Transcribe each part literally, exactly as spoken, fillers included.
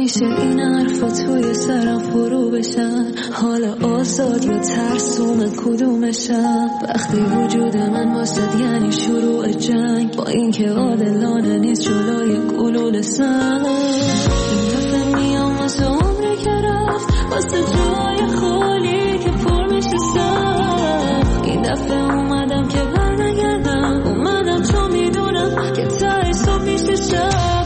میشه این حرفا توی سرم فرو بشن؟ حال آزاد یا ترسوم کدومشن؟ وقتی وجود من واسد یعنی شروع جنگ، با اینکه عادلانه نیست جلوی گلوله سنگ. این دفعه میام واسه عمری که رفت، واسه جای خالی که پر میشه سخت. این دفعه اومدم که برنگردم، اومدم چون میدونم که تای صبح میشه شب.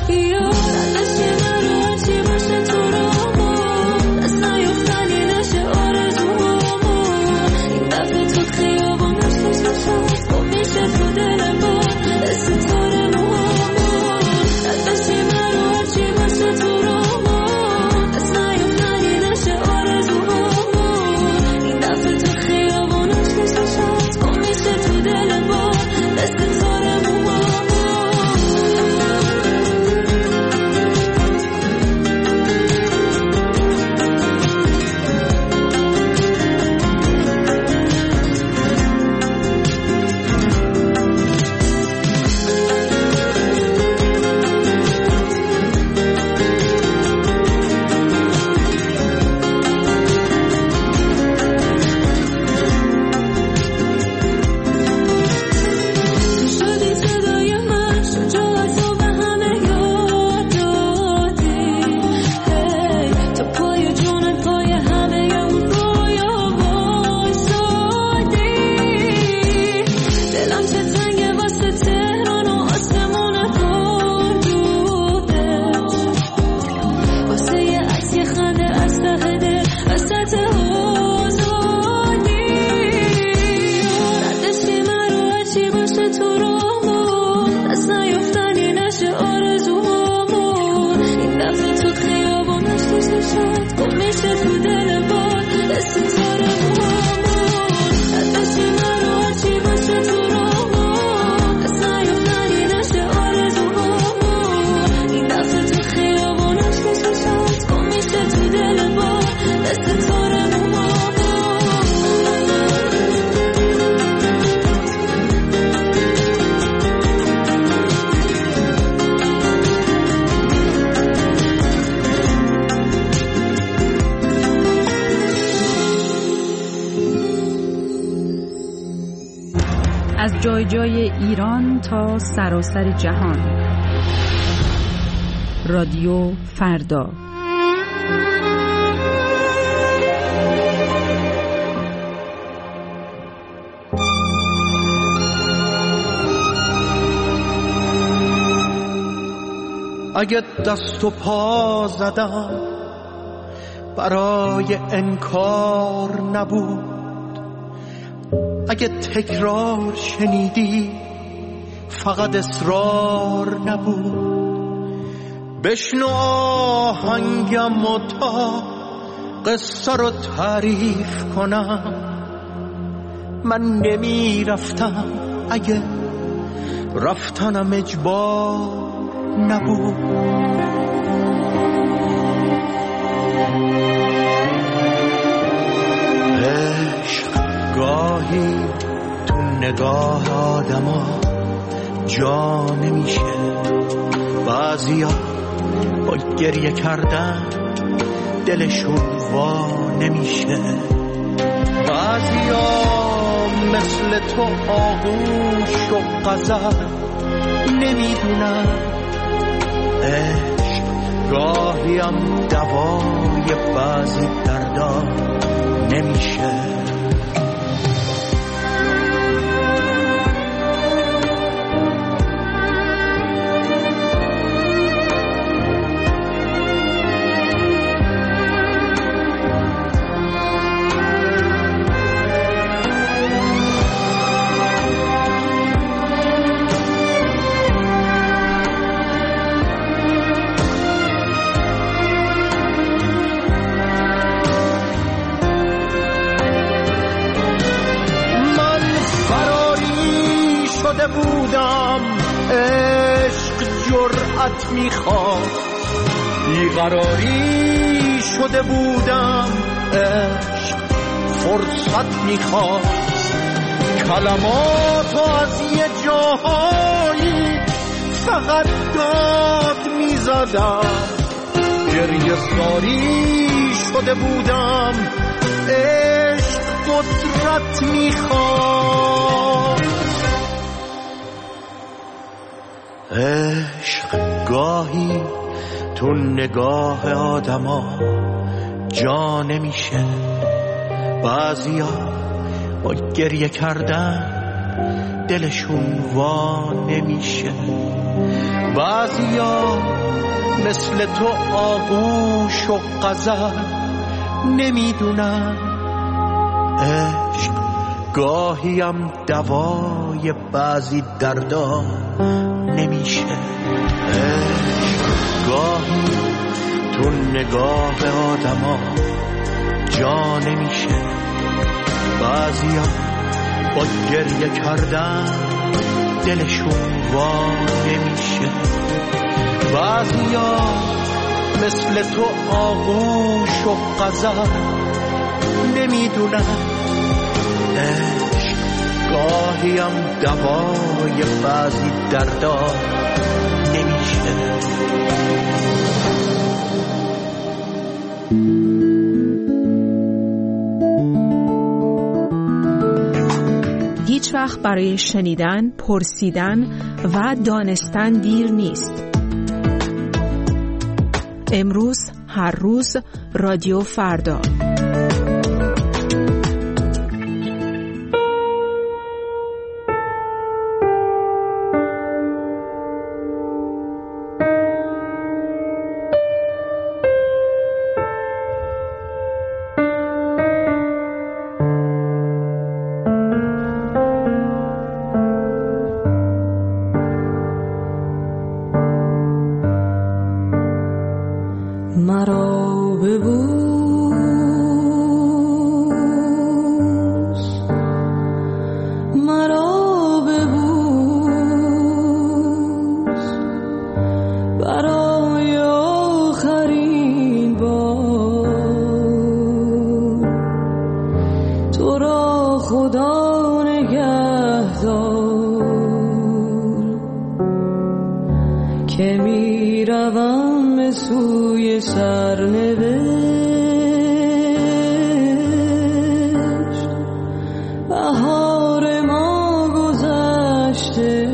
از جای جای ایران تا سراسر جهان. رادیو فردا. اگه دست و پا زدم برای انکار نبود، اگه تکرار شنیدی فقط اصرار نبود، بشنو آهنگم و تا قصه رو تعریف کنم. من نمی رفتم اگه رفتنم اجبار نبود. عشق گاهی تو نگاه آدما جا نمیشه، بعضیا با گریه کردن دلشون وا نمیشه، بعضیا مثل تو آغوش و غزل نمیدونن. عشق گاهی هم دوای بعضی دردا نمیشه. بودم عشق جرأت میخواد، بیقراری شده بودم عشق فرصت میخواد، کلماتو از یه جاهایی فقط داد میزدم، گریه ساری شده بودم. عشق قدرت میخواد، عشق گاهی تو نگاه آدما جا نمیشه. بعضیا با گریه کردن دلشون وا نمیشه. بعضیا مثل تو آغوش و غزل نمیدونن. عشق گاهیم دوای بعضی دردا نمیشه. عشق گاهی تو نگاه آدما جا نمیشه. بعضیا با گریه کردن دلشون وا نمیشه. بعضیا مثل تو آغوش و غزل نمیدونن. عشق گاهیم دوای بعضی دردا نمیشه. هیچ وقت برای شنیدن، پرسیدن و دانستن دیر نیست. امروز، هر روز، رادیو فردا. مرا ببوس، مرا ببوس، برای آخرین بار. تو را خدا نگهدار که می روم به سوی سرنوشت. بهار ما گذشته،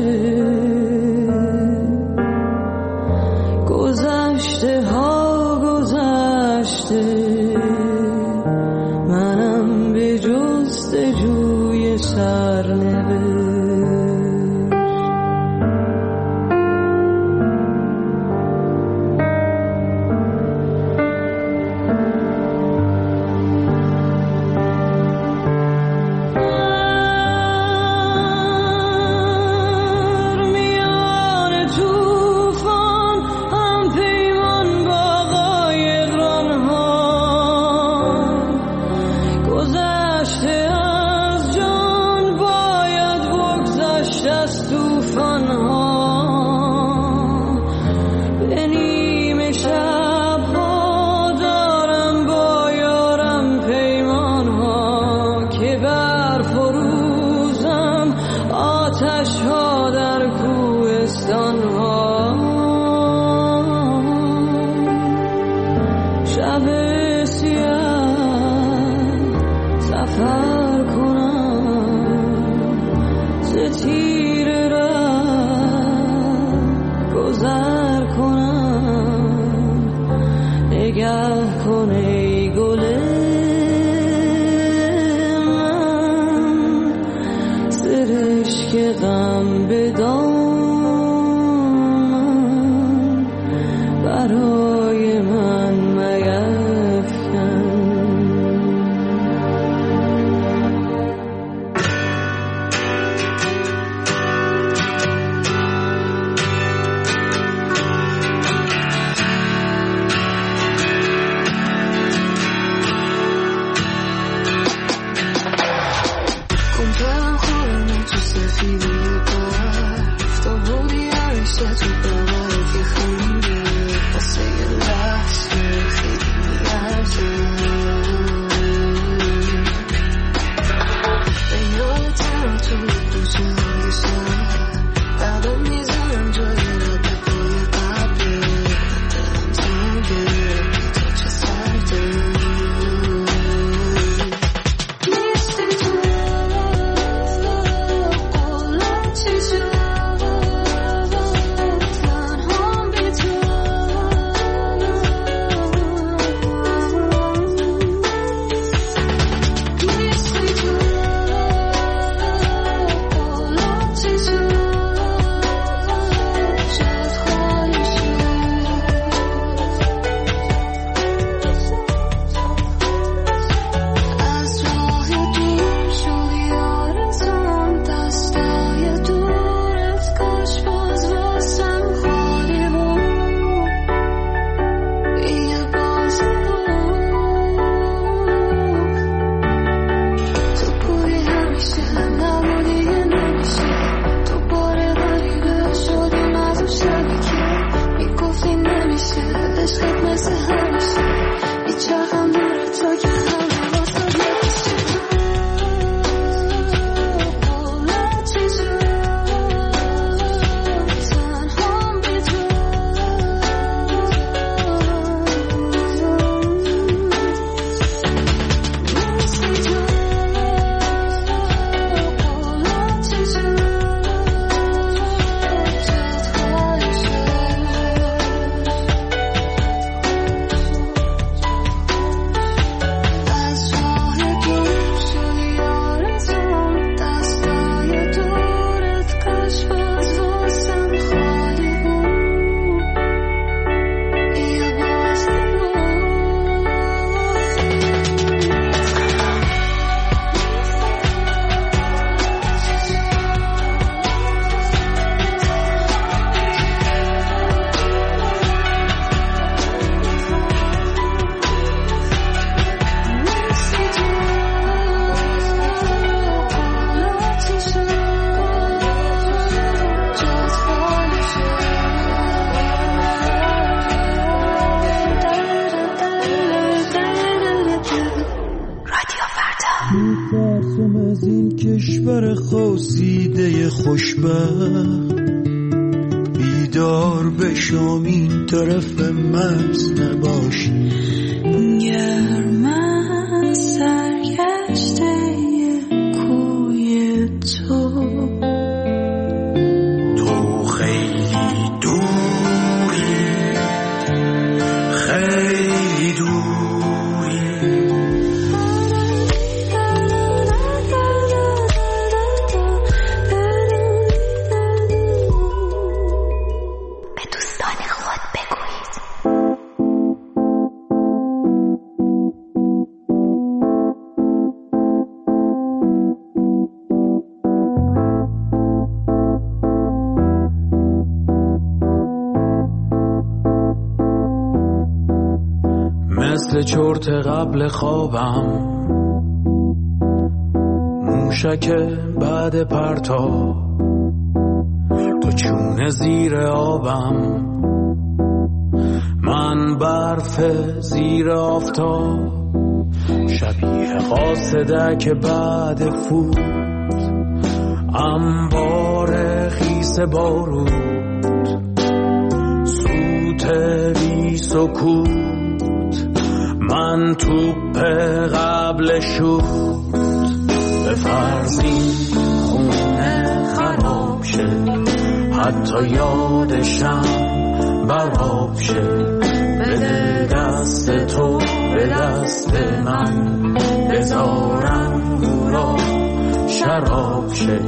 گذشته ها گذشته. منم به جستجوی سرنوشت. Yeah. خوشبخت بیدار بشم این طرف مرز نباش. گر من سرگشته کوی تو تو خیلی دوری خیلی دوری به دوستان خود بگویید. مثل چرت قبل خوابم موشک بعد پرتاب تو چونه زیر آبم من برف زیر آفتاب شبیه قاصدک بعد فوت انبار خیس بارود سوت بی سکوت من توپ قبل شد به فرضی خونه خراب شه حتی یادشم براب شه بده دست تو به دست من بذارم گورا شراب شه.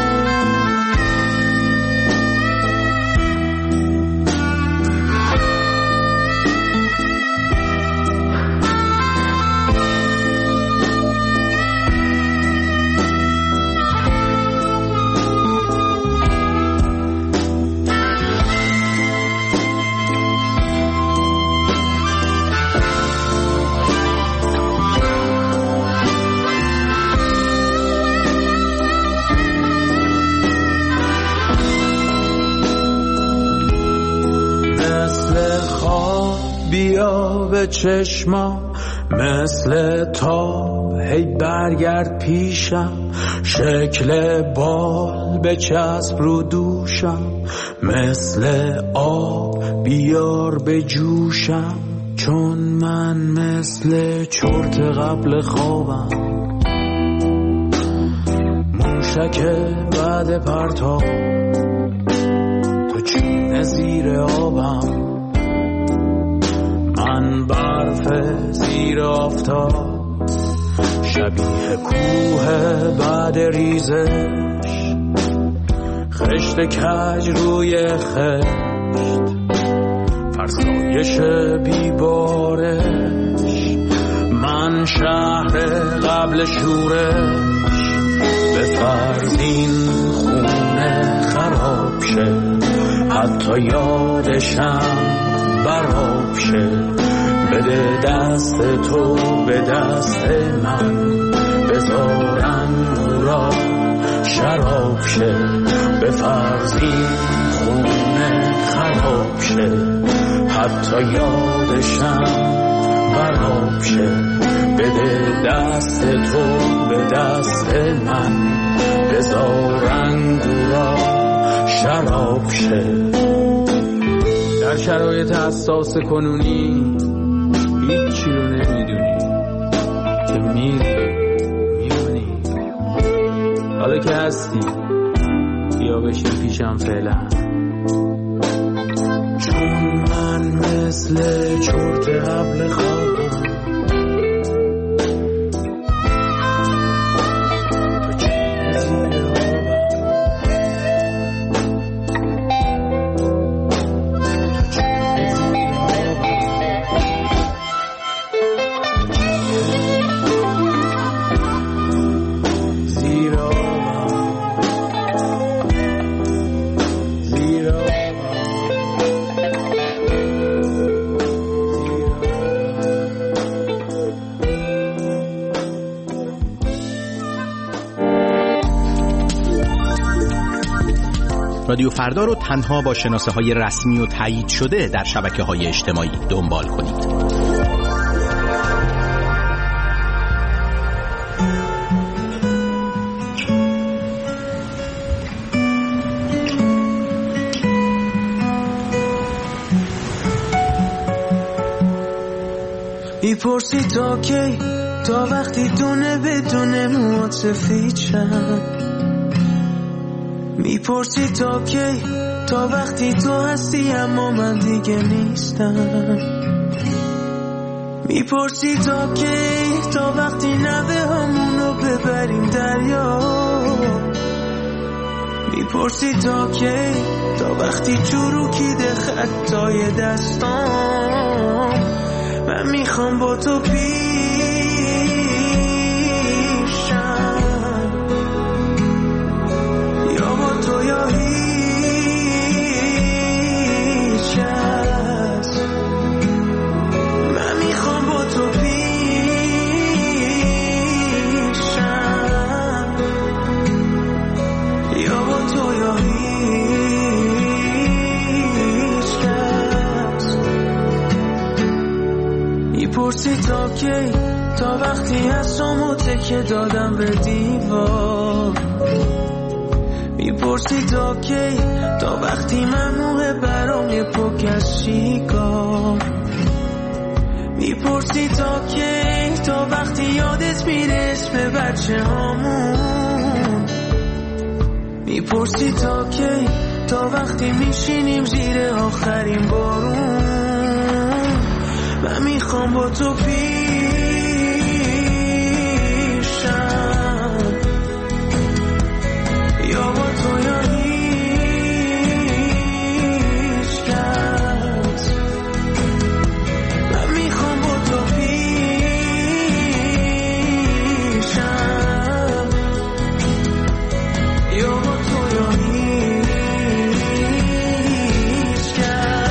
بیا به چشمم مثل تا هی برگرد پیشم شکل بال به چسب رو دوشم مثل آب بیار به جوشم چون من مثل چرت قبل خوابم موشک بعد پرتاب تو چونه زیر آبم من برف زیر آفتاب شبیه کوه بعد ریزش خشت کج روی خشت فرسایش بیبارش من شهر قبل شورش به فرزین خونه خراب شه حتی یادشم براب شه بده دست تو به دست من بذارم را شراب شه به فرضی خونه خراب شه حتی یادشم براب شه بده دست تو به دست من بذارم را شراب شه. در شرایط حساس کنونی هیچی رو نمیدونی که میری میمونی حالا که هستی بیا بشین پیشم فعلا چون من مثل چرت قبل خوابم رادیو فردا رو تنها با شناسه های رسمی و تایید شده در شبکه های اجتماعی دنبال کنید. میپرسی تا کی، تا وقتی دونه بدون موات سفید شم. میپرسی تا کی، تا وقتی تو هستی اما من دیگه نیستم. میپرسی تا کی، تا وقتی نوه همونو ببریم دریا. میپرسی تا کی، تا وقتی چروکیده خطای دستام. من میخوام با تو پیشم، یا با تو یا هیچ کس. من میخوام با تو پیشم، یا با تو یا هیچ کس. میپرسی تا کی، تا وقتی هستم تکه دادم به دیوار. میپرسی تا کی، تا وقتی ممنوعه برام یه پک از شیکار. میپرسی تا کی، تا وقتی یادت میره اسم بچه هامون. میپرسی تا کی، تا وقتی میشینیم زیر آخرین بارون. من میخوام با تو پیشم، یا با تو یا هیچ کس. من میخوام با تو پیشم، یا با تو یا هیچ کس.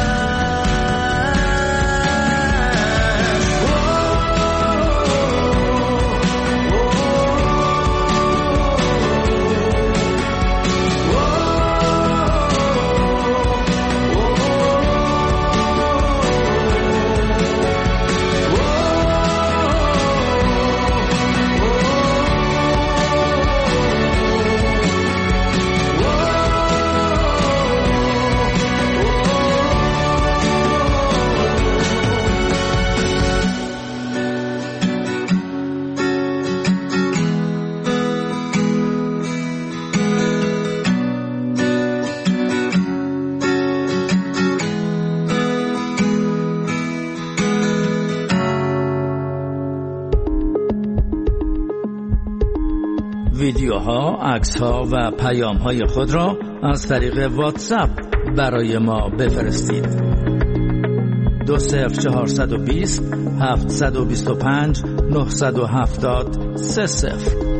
ویدیوها، عکس‌ها و پیام‌های خود را از طریق واتساپ برای ما بفرستید. دو صفر چهارصد و بیست هفتصد و بیست و پنج نهصد و هفتاد سه صفر.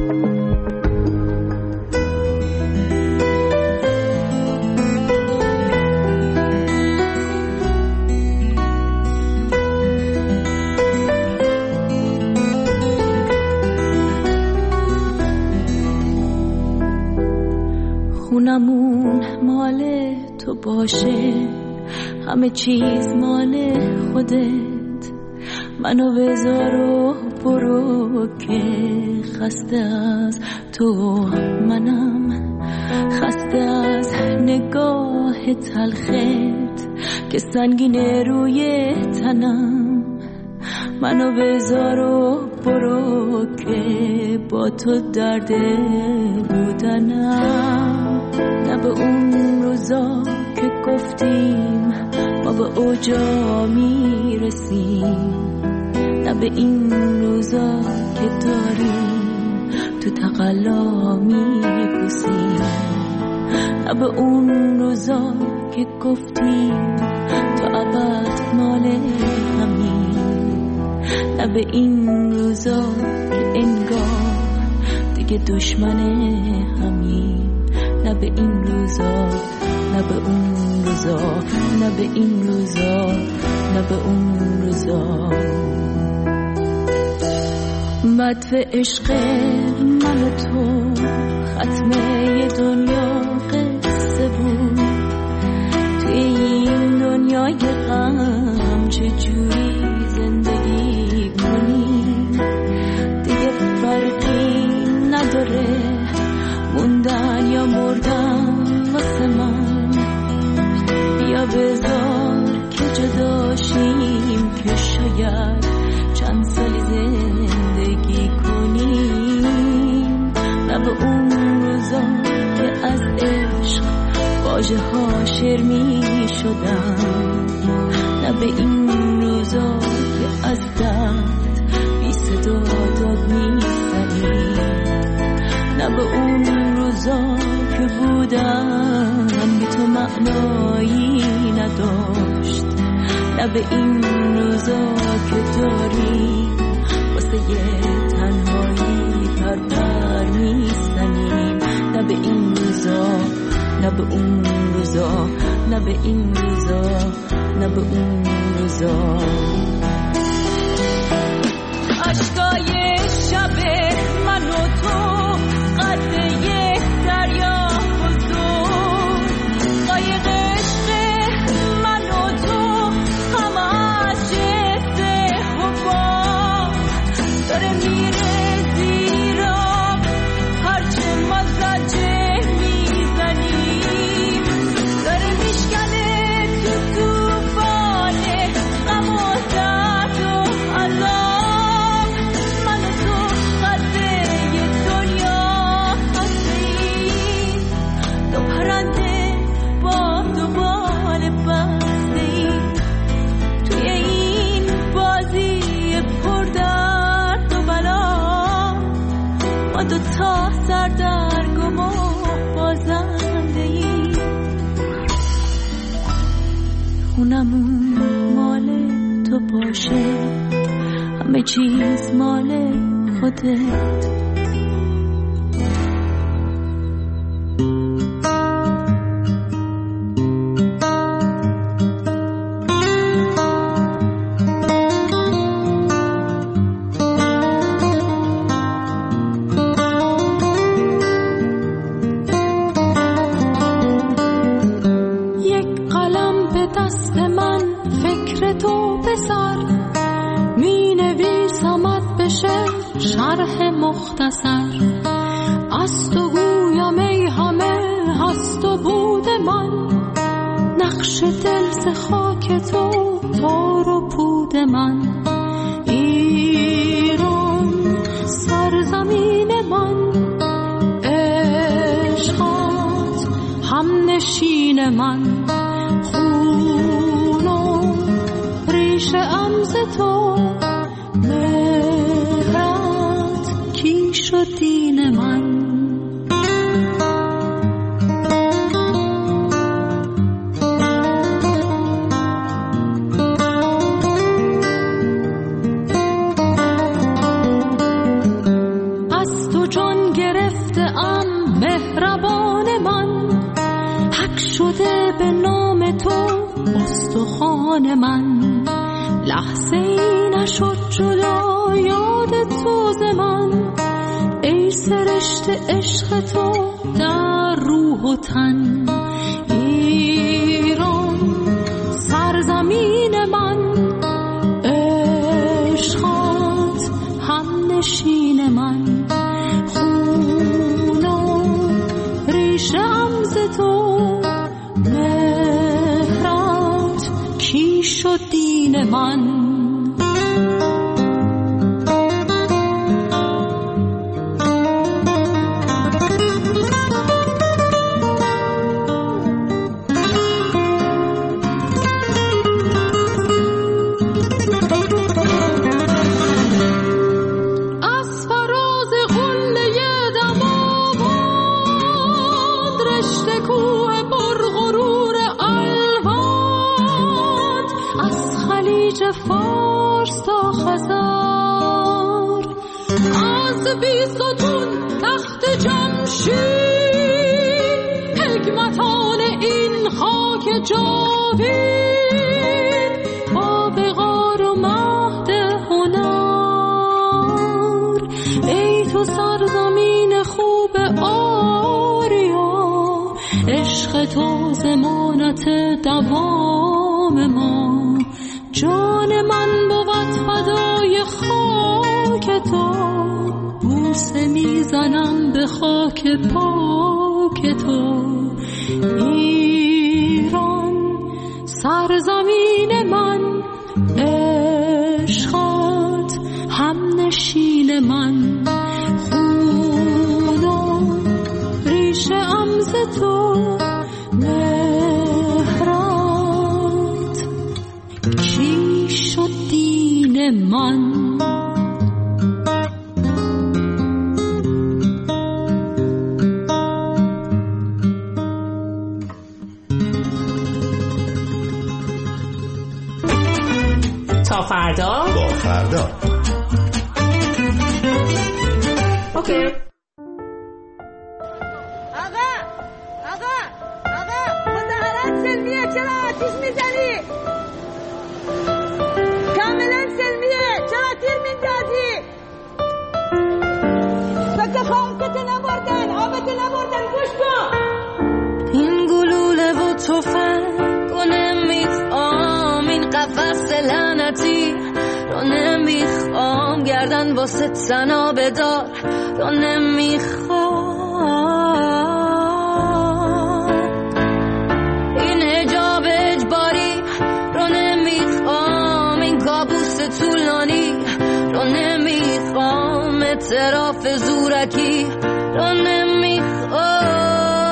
خونمون مال تو باشه، همه چیز مال خودت. منو بذار و برو که خسته از تو منم، خسته از نگاه تلخت که سنگینه روی تنم. منو بذار و برو که با تو درد بودنم. نه به اون روزا که گفتیم ما به اوجا میرسیم، نه به این روزا که داریم تو تقلا میپوسیم، نه به اون روزا که گفتیم تو ابد مال همین، نه به این روزا که انگار دیگه دشمن همین، نه به این روزا، نه به اون روزا، نه به این روزا، نه به اون روزا. مدفع عشق من و تو ختمه دنیا قصه بود. توی این دنیای غم چجوری زندگی کنیم؟ دیگه فرقی نداره موندن یا مردن واسه من. بیا بذار که جدا شیم که شاید چند سالی زندگی کنیم، نه به اون روزا که از عشق واژه ها شعر می شدن، نه به این روزا که از درد بی صدا داد می زنیم، نه به اون روزا که بودم بی تو معنایی نداشت، نه به این روزا که داریم واسه یه تنهایی پرپر میزنیم، نه به این روزا، نه به اون روزا، نه به این روزا، نه به اون روزا. عشقای شب من و تو قد یک دریا بزرگ، قایق عشق من و تو همه از جنس حباب داره میره زیر آب، هرچه ما زجه میزنیم داره میشکنه تو توفان غم و درد و عذاب. من و تو قده دنیا هستیم، دو پرنده با دو بال بستیم توی این بازی پر درد و بلا، ما دو تا سردرگم و بازنده ایم. خونمون مال تو باشه، همه چیز مال خودت. یک قلم به دست من، فکر تو به سر، می نویسمت بشه شرح مختصر. از تو گویم ای همه هست و بود من، نقش دل ز خاک تو تار و پود من. ایران سرزمین من، عشقات هم نشین من، خون و ریشه ام ز تو، مهرت کیش و دین من. از تو جان گرفته ام مهربان من، حق شده به نام تو استخوان من. لحظه ای نشد جدا یاد تو ز من، ای سرشت عشق تو در روح و تن. ایران سرزمین من، عشقات هم نشین من، خون و ریشه ام ز تو، مهرت کیش و دین من. فارس تا خزر، از بیستون تخت جمشید، حکمتان این خاک جاوید، با وقار و مهد هنر. ای تو سرزمین خوب آریا، عشق تو ضمانت دوام ما. جان من بود فدای خاک تو، بوسه میزنم به خاک پاک تو. ایران سرزمین من، عشقات تا فردا با فردا. اوکی. آقا آقا آقا مظاهرات سلمیه، چرا آتیش میزنی؟ کاملا سلمیه، چرا تیر میندازی؟ بگه خواهکت نبردن، آبت نبردن، گوش کن. این گلوله و تفنگ رو نمیخوام، این قفص لعنتی رو نمیخوام، گردن واسه تنها بدار رو نمیخوام، این حجاب اجباری رو نمیخوام، این کابوس طولانی رو نمیخوام، اعتراف زورکی رو نمیخوام.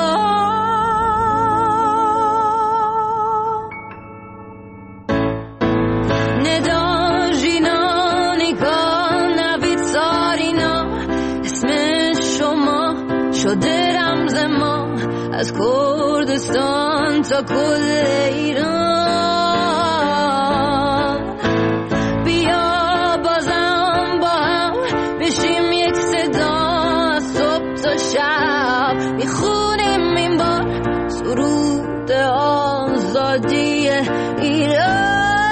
شده رمز ما از کردستان تا کل ایران، بیا بازم با هم بشیم یک صدا، از صبح تا شب میخونیم این بار سرود آزادی ایران.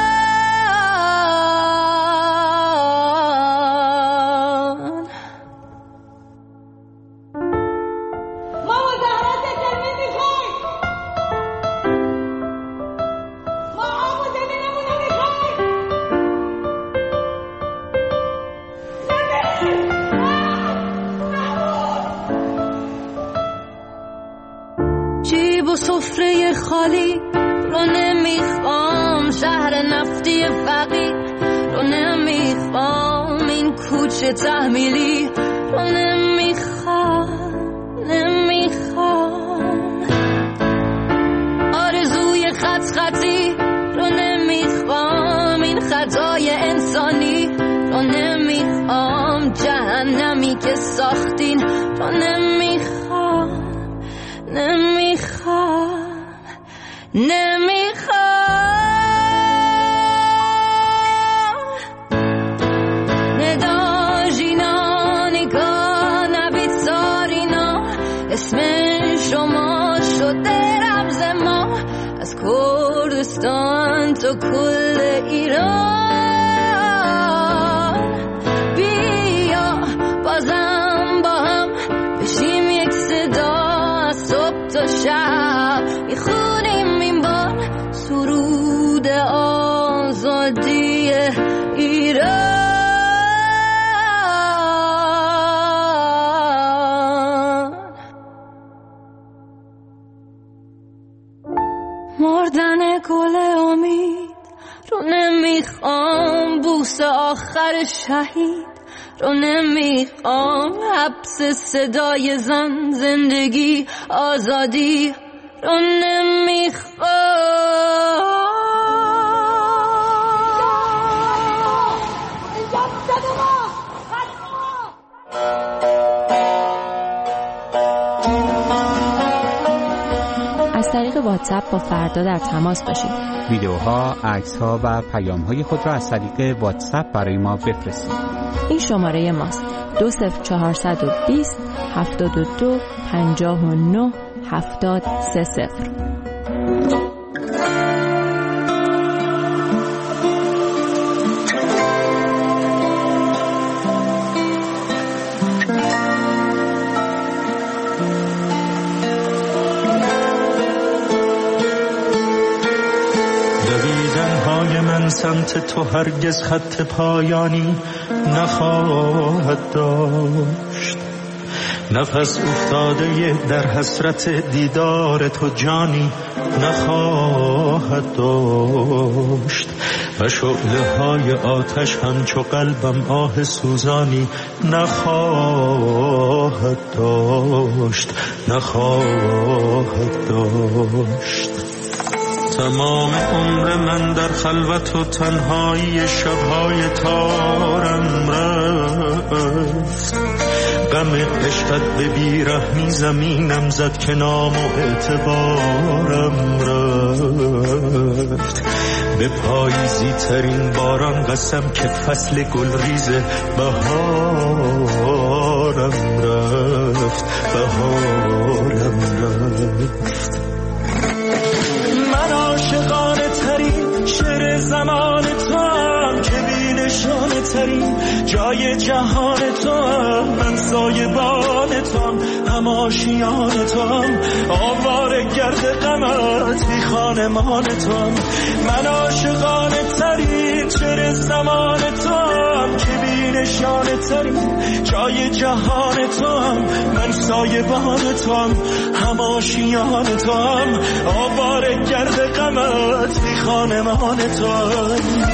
سفره خالی رو نمیخوام، شهر نفتی فقیر رو نمیخوام، این کوچه تحمیلی رو نمیخوام نمیخوام، آرزوی خط خطی رو نمیخوام، این خطای انسانی رو نمیخوام، جهنمی که ساختین رو نمیخوام نمیخوام نمیخوام. ندا جینا نگاه نبید سارینا، اسم شما شده رمز ما از کردستان تا کل ایران، بیا بازم با هم بشیم یک صدا، صبح تا شب میخونیم این بار سرود آزادی ایران. مردن گل امید رو نمیخوام، بوس آخر شهید رو نمیخوام، حبس صدای زن، زندگی آزادی رو نمیخوام. از طریق واتساپ با فردا در تماس باشید. ویدیوها، عکس‌ها و پیام‌های خود را از طریق واتساپ برای ما بفرستید. این شماره ماست: دو صفر چهارصد و بیست هفتاد و دو پنجاه و نه هفتاد سه صفر. سمت تو هرگز خط پایانی نخواهد داشت، نفس افتاده در حسرت دیدار تو جانی نخواهد داشت، و شعله های آتش همچو قلبم آه سوزانی نخواهد داشت نخواهد داشت. تمام عمر من در خلوت و تنهایی شبهای تارم رفت، غم عشقت به بیرحمی زمینم زد که نام و اعتبارم رفت، به پاییزی قوی ترین باران قسم که فصل گل ریزه بهارم رفت بهارم رفت. من عاشقانه ترین شعر زمان تو هم که بی نشانه ترین جای جهان تو هم، من سایبان تو هم، هم آشیان تو هم، آواره گرد غمت بی خانمان تو هم. من عاشقانه ترین شعر زمان تو هم که بی نشانه ترین جای جهان تو هم، من سایبان تو هم، هم آشیان تو هم، آواره گرد غمت بی خانمان تو هم.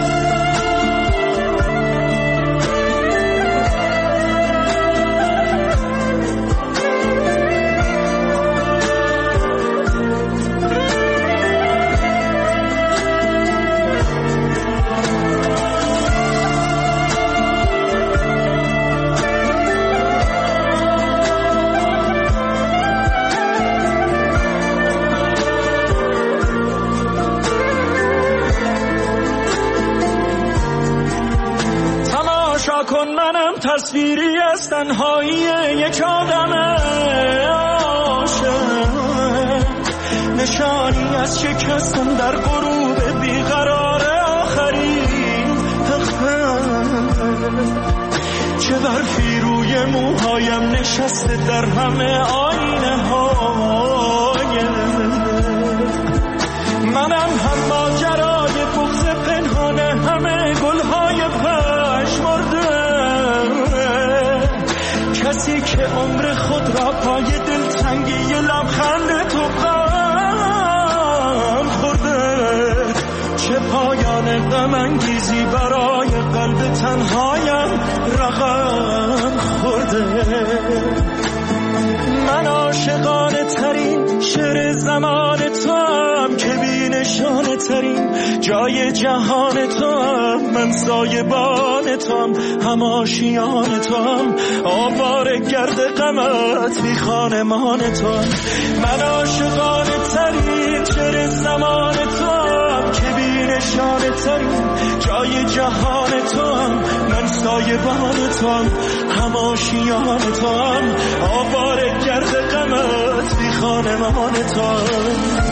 تصویری از تنهایی یک آدم عاشق، نشانی از شکستن در غروب بیقرار آخرین چه برفی روی موهایم نشسته در همه آینه های منم، هم ماجرای بغض پنهان همه گلهای پژمرده، کسی که عمر خود را پای دلتنگی لبخند تو غم خورده، چه پایان غم انگیزی برای قلب تنهایم رقم خورده. من عاشقانه ترین شعر زمان تو هم که بی نشانه ترین جای جهان تو هم، من سایبان تو هم، هم آشیان تو هم، آواره گرد غمت بی خانمان تو هم. من عاشقانه ترین شعر زمان تو هم که بی نشانه ترین جای جهان تو هم، من سایبان تو هم، هم آشیان تو هم، آواره گرد غمت بی خانمان تو هم.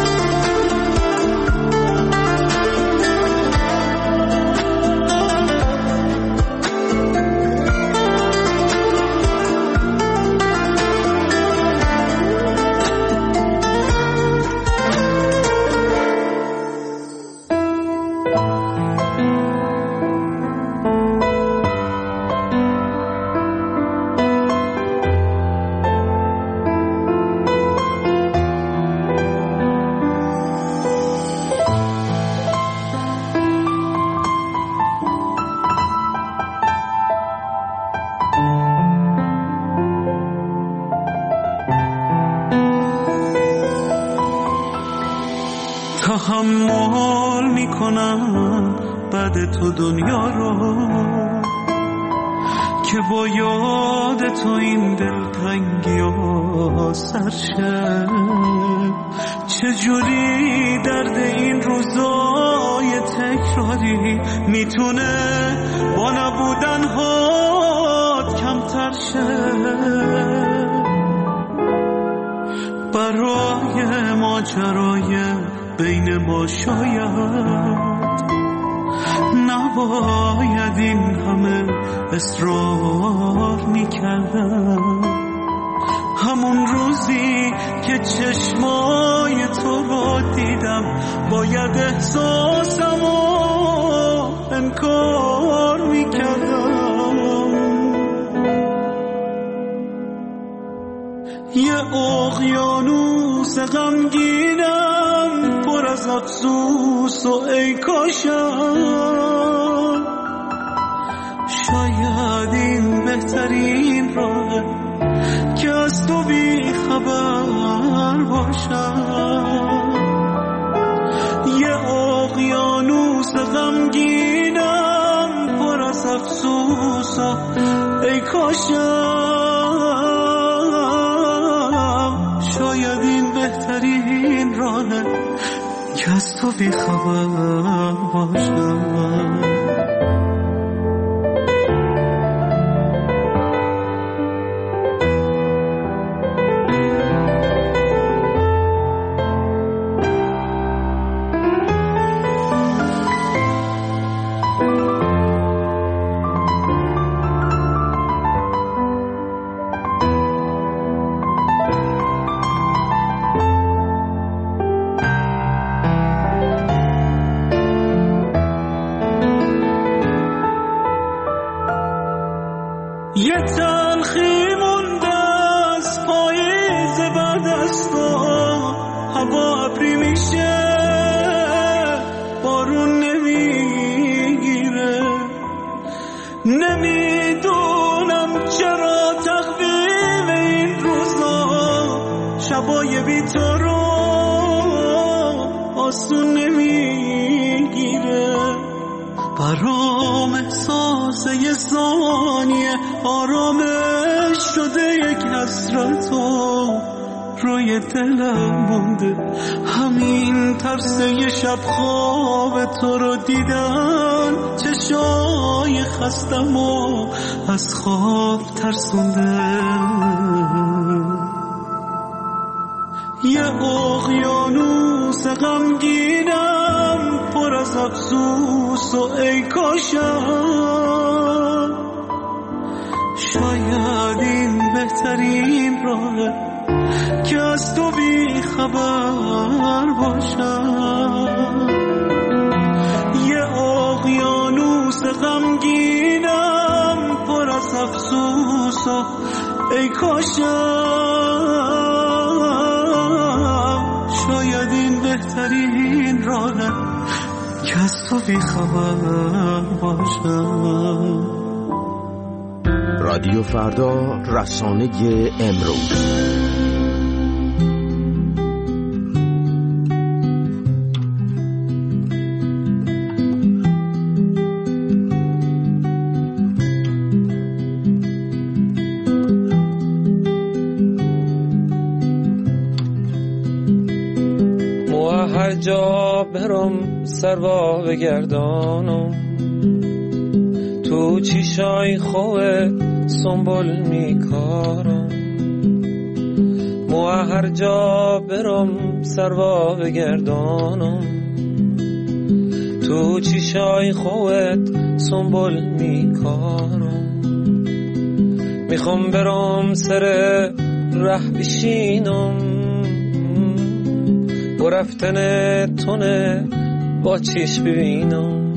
تحمل میکنم بعد تو دنیا رو که با یاد تو این دلتنگی ها سرشه، چجوری درد این روزای تکراری میتونه با نبودن هات کمتر شه. برای ماجرای بین ما شاید نباید این همه اصرار میکردم، همون روزی که چشمای تو رو دیدم باید احساسمو انکار میکردم. یه اقیانوس غمگینم پر از افسوس و ای کاشم، شاید این بهترین راهه که از تو بی خبر باشم. یه اقیانوس غمگینم پر از افسوس و ای کاشم، شاید این بهترین راهه که از تو بی خبر باشم. یه تلخی مونده از پاییز بعد از تو، هوا ابری میشه بارون نمیگیره، نمیدونم چرا تخفیف این روزا شبای بی تو رو آسون نمیگیره. برام احساس یه ثانیه آرامش شده، یک حسرتو روی دلم مونده. همین ترس یه شب خواب تو رو دیدن چشای خستمو از خواب ترسونده. یه اقیانوس غمگینم پر از افسوس و ای کاشم شاید این بهترین راهه که از تو بی خبر باشم. یه اقیانوس غمگینم پر از افسوس و ای کاشم شاید این بهترین راهه که از تو بی خبر باشم. رادیو فردا، رسانه امروز. هر جا برم سروا بگردانم، تو چیشای خوت سنبول میکارم. مو هر جا برم سروا بگردانم، تو چیشای خوت سنبول میکارم. میخوام برم سر ره بشینم، و رفتن تونه با چیش ببینم.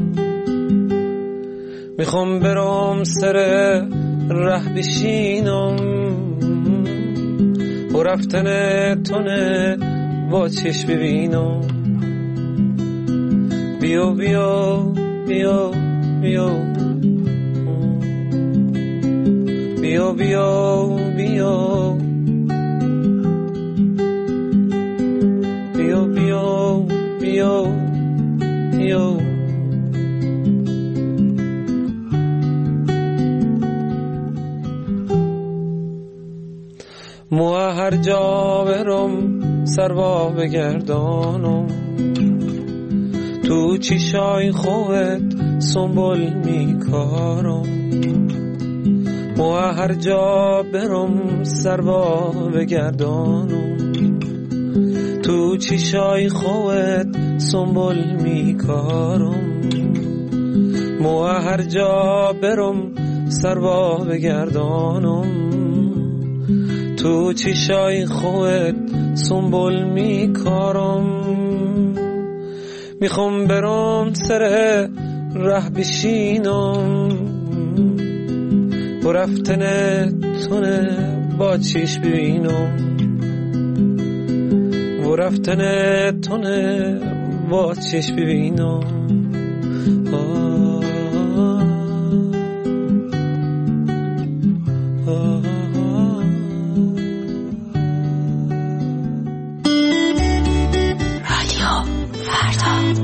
میخوام برم سر ره بشینم، و رفتن تونه با چیش ببینم. بیو بیو بیو بیو بیو بیو بیو بیو بیو بیو بیو. مو هر جا برم سروا بگردانم، تو چیشای خوت سنبول میکارم. مو هر جا برم سروا بگردانم، تو چیشای خوت سنبول میکارم. مو هر جا برم سروا بگردانم، تو چیشای خوت سنبول میکارم. میخوام برم سر ره بشینم، و رفتن تونه با چیش ببینم. و رفتن تونه با چیش ببینم. آه آه آه. رادیو فردا.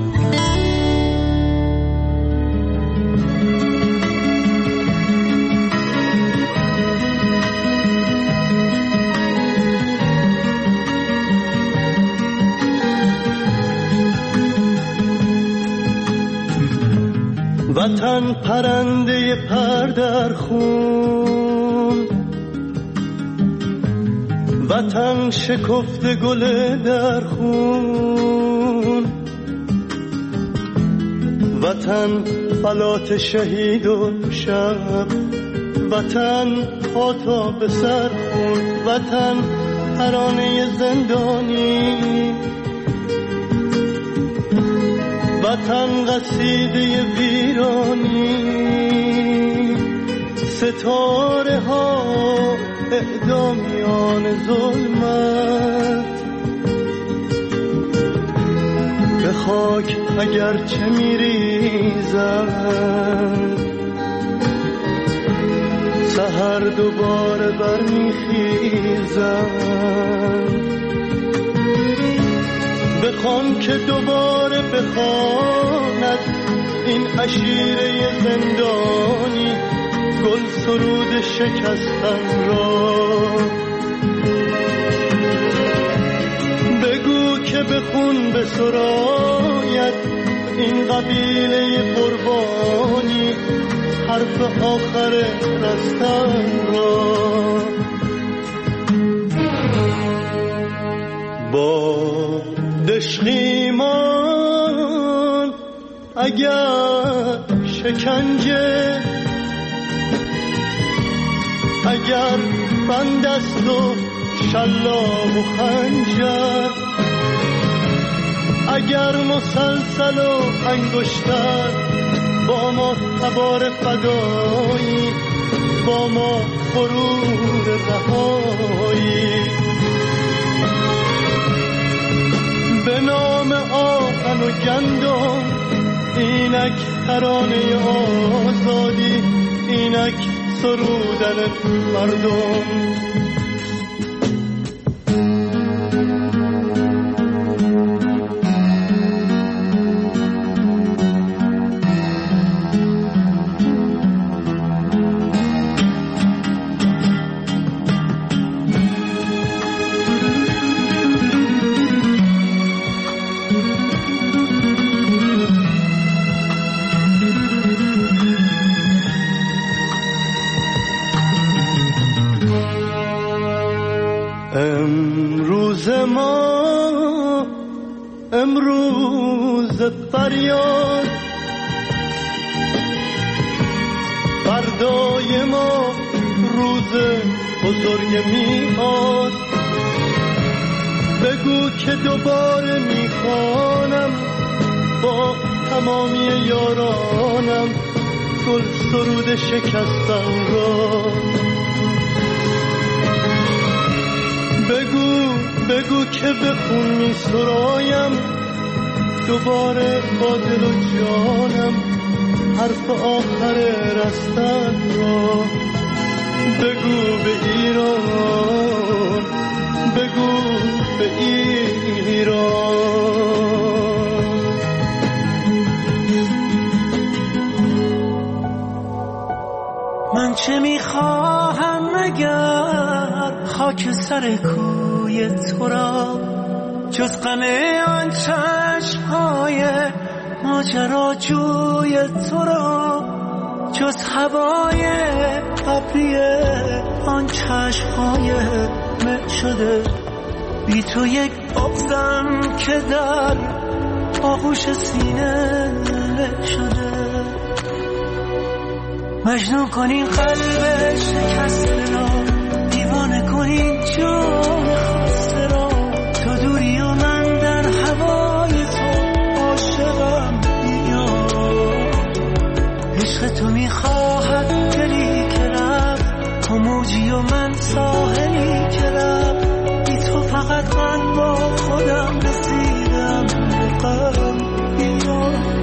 وطن پرنده پر در خون، وطن شکفته گل در خون، وطن فلات شهید و شب، وطن پاتا به سر خون، وطن ترانه زندانی، وطن قصیده ویرانی، ستاره ها اعدامیان ظلمت، به خاک اگر چه میریزن سحر دوباره برمیخیزن، بخوان که دوباره بخواند این عشیره زندانی گل سرود شکستن را، بگو که بخون بسراید این قبیله قربانی حرف آخر رستن را. با دشخیمان اگر شکنجه، اگر بند است و شلاق و خنجر، اگر مسلسل و انگشتر، با ما تبار فدایی، با ما غرور رهایی، به نام آهن و گندم اینک ترانه آزادی، اینک سرودن مردم. امروز ما امروز فریاد، فردای ما روز بزرگ میاد، بگو که دوباره میخوانم با تمامی یارانم گل سرود شکستن را، بگو بگو که بخون می سرایم دوباره با دل و جانم حرف آخر رستن را، بگو به ایران، بگو به ایران. من چه میخواهم مگر خاک سر کوی تو را، جز غم آن چشم‌های ماجراجوی تو را، جز هوای ابری آن چشم‌های مه شده، بی تو یک بغضم که در آغوش سینه له شده. مجنون کنین قلب شکسته را، دیوانه کنین جان خسته را، تو دوری و من در هوای تو عاشقم میاد. عشق تو میخواهد دلی که رفت، تو موجی و من ساحلی که رفت، بی تو فقط من با خودم رسیدم به غم میاد.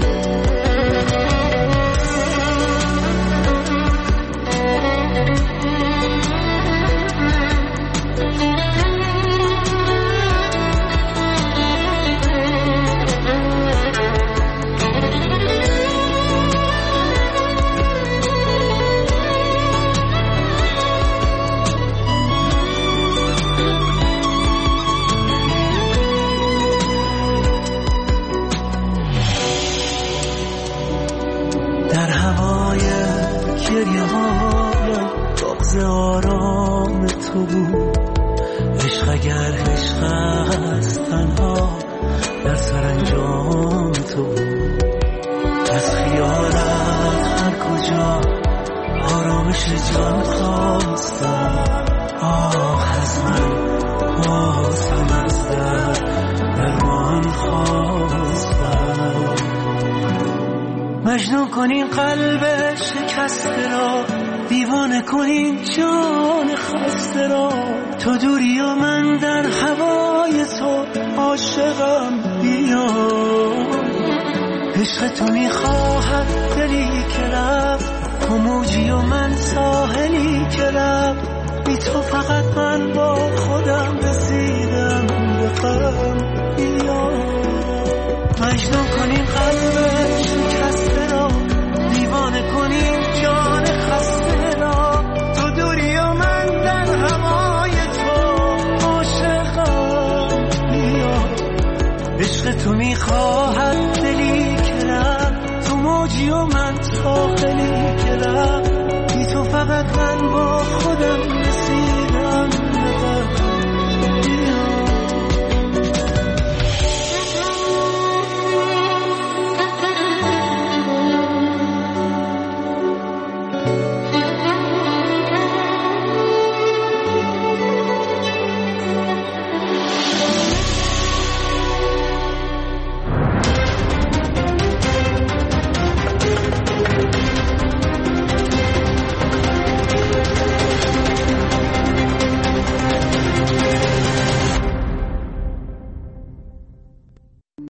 هایم بغض آرام تو بود. عشق اگر عشق است تنها در سرانجام تو بود. از خیالت هر کجا آرامش جان خواستم. آه از من بازم از در درمان خواستم. مجنون کنین قلب شکسته را، دیوانه کنین جان خسته را. تو دوری و من در هوای تو عاشقم بیا. عشق تو میخواهد دلی که رفت، تو موجی و من ساحلی که رفت. بی تو فقط من با خودم رسیدم به غم بیا. مجنون کنین قلب شکسته را، دیوانه کنین جان خسته را. تو دوری و من در هوای تو عاشقم بیا. عشق تو میخواهد دلی که رفت، تو موجی و من ساحلی که رفت. بی تو فقط من با خودم